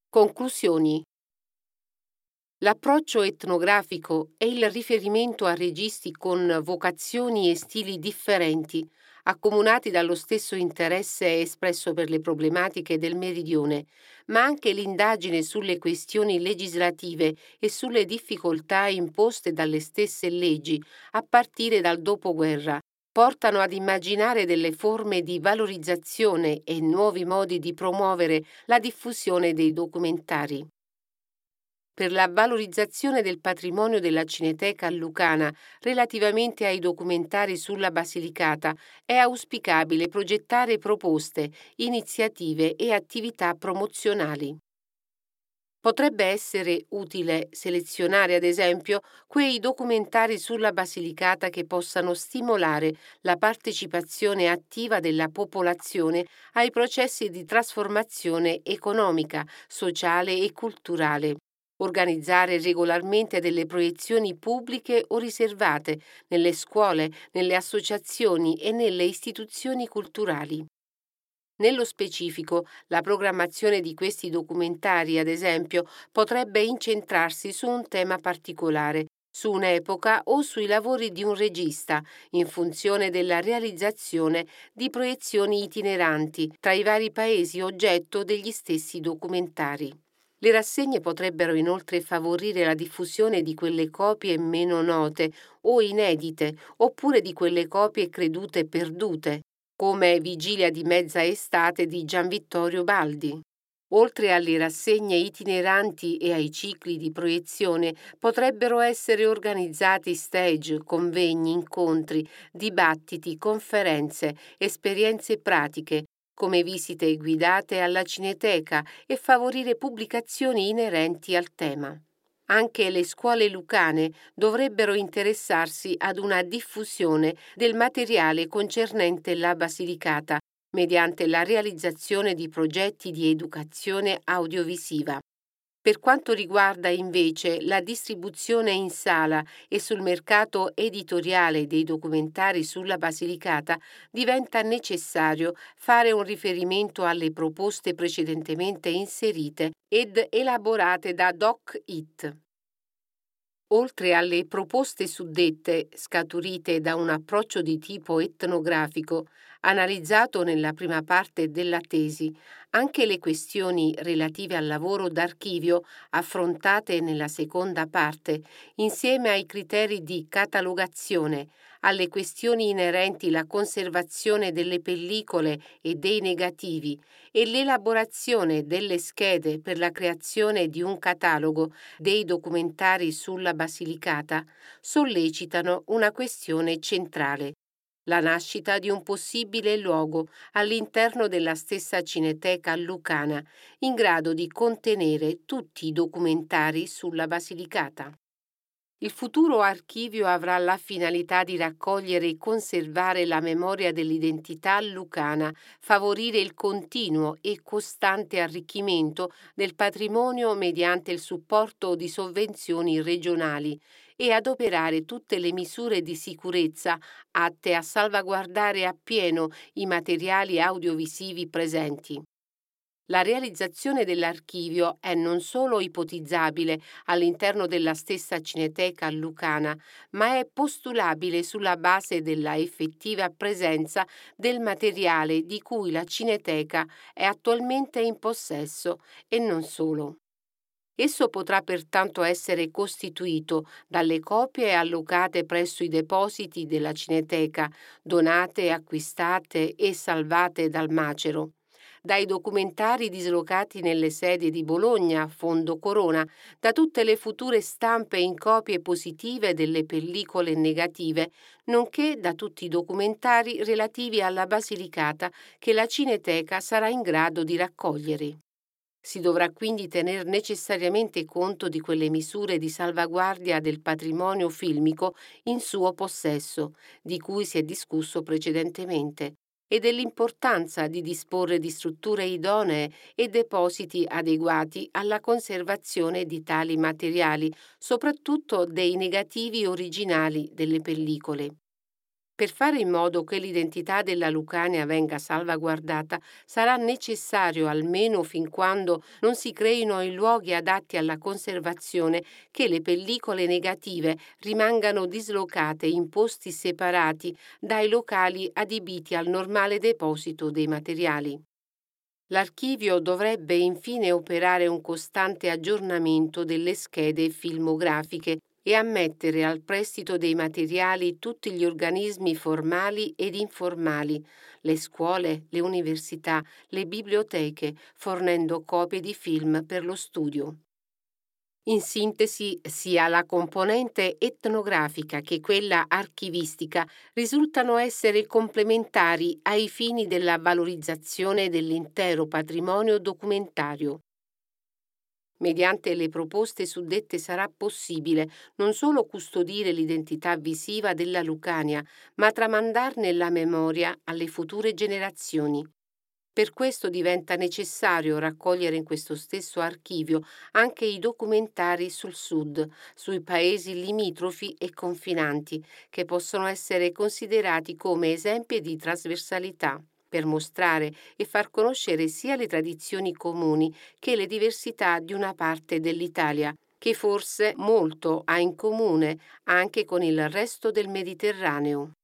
Conclusioni. L'approccio etnografico è il riferimento a registi con vocazioni e stili differenti, accomunati dallo stesso interesse espresso per le problematiche del Meridione, ma anche l'indagine sulle questioni legislative e sulle difficoltà imposte dalle stesse leggi a partire dal dopoguerra portano ad immaginare delle forme di valorizzazione e nuovi modi di promuovere la diffusione dei documentari. Per la valorizzazione del patrimonio della Cineteca lucana relativamente ai documentari sulla Basilicata è auspicabile progettare proposte, iniziative e attività promozionali. Potrebbe essere utile selezionare, ad esempio, quei documentari sulla Basilicata che possano stimolare la partecipazione attiva della popolazione ai processi di trasformazione economica, sociale e culturale. Organizzare regolarmente delle proiezioni pubbliche o riservate nelle scuole, nelle associazioni e nelle istituzioni culturali. Nello specifico, la programmazione di questi documentari, ad esempio, potrebbe incentrarsi su un tema particolare, su un'epoca o sui lavori di un regista, in funzione della realizzazione di proiezioni itineranti tra i vari paesi oggetto degli stessi documentari. Le rassegne potrebbero inoltre favorire la diffusione di quelle copie meno note o inedite, oppure di quelle copie credute perdute, come Vigilia di mezza estate di Gian Vittorio Baldi. Oltre alle rassegne itineranti e ai cicli di proiezione, potrebbero essere organizzati stage, convegni, incontri, dibattiti, conferenze, esperienze pratiche, come visite guidate alla Cineteca e favorire pubblicazioni inerenti al tema. Anche le scuole lucane dovrebbero interessarsi ad una diffusione del materiale concernente la Basilicata mediante la realizzazione di progetti di educazione audiovisiva. Per quanto riguarda invece la distribuzione in sala e sul mercato editoriale dei documentari sulla Basilicata, diventa necessario fare un riferimento alle proposte precedentemente inserite ed elaborate da Doc It. Oltre alle proposte suddette, scaturite da un approccio di tipo etnografico, analizzato nella prima parte della tesi, anche le questioni relative al lavoro d'archivio, affrontate nella seconda parte, insieme ai criteri di catalogazione, alle questioni inerenti alla conservazione delle pellicole e dei negativi e l'elaborazione delle schede per la creazione di un catalogo dei documentari sulla Basilicata, sollecitano una questione centrale: la nascita di un possibile luogo all'interno della stessa Cineteca lucana, in grado di contenere tutti i documentari sulla Basilicata. Il futuro archivio avrà la finalità di raccogliere e conservare la memoria dell'identità lucana, favorire il continuo e costante arricchimento del patrimonio mediante il supporto di sovvenzioni regionali e adoperare tutte le misure di sicurezza atte a salvaguardare appieno i materiali audiovisivi presenti. La realizzazione dell'archivio è non solo ipotizzabile all'interno della stessa Cineteca lucana, ma è postulabile sulla base della effettiva presenza del materiale di cui la Cineteca è attualmente in possesso e non solo. Esso potrà pertanto essere costituito dalle copie allocate presso i depositi della Cineteca, donate, acquistate e salvate dal macero, dai documentari dislocati nelle sedi di Bologna, Fondo Corona, da tutte le future stampe in copie positive delle pellicole negative, nonché da tutti i documentari relativi alla Basilicata che la Cineteca sarà in grado di raccogliere. Si dovrà quindi tener necessariamente conto di quelle misure di salvaguardia del patrimonio filmico in suo possesso, di cui si è discusso precedentemente, e dell'importanza di disporre di strutture idonee e depositi adeguati alla conservazione di tali materiali, soprattutto dei negativi originali delle pellicole. Per fare in modo che l'identità della Lucania venga salvaguardata, sarà necessario, almeno fin quando non si creino i luoghi adatti alla conservazione, che le pellicole negative rimangano dislocate in posti separati dai locali adibiti al normale deposito dei materiali. L'archivio dovrebbe infine operare un costante aggiornamento delle schede filmografiche e ammettere al prestito dei materiali tutti gli organismi formali ed informali, le scuole, le università, le biblioteche, fornendo copie di film per lo studio. In sintesi, sia la componente etnografica che quella archivistica risultano essere complementari ai fini della valorizzazione dell'intero patrimonio documentario. Mediante le proposte suddette sarà possibile non solo custodire l'identità visiva della Lucania, ma tramandarne la memoria alle future generazioni. Per questo diventa necessario raccogliere in questo stesso archivio anche i documentari sul Sud, sui paesi limitrofi e confinanti, che possono essere considerati come esempi di trasversalità, per mostrare e far conoscere sia le tradizioni comuni che le diversità di una parte dell'Italia, che forse molto ha in comune anche con il resto del Mediterraneo.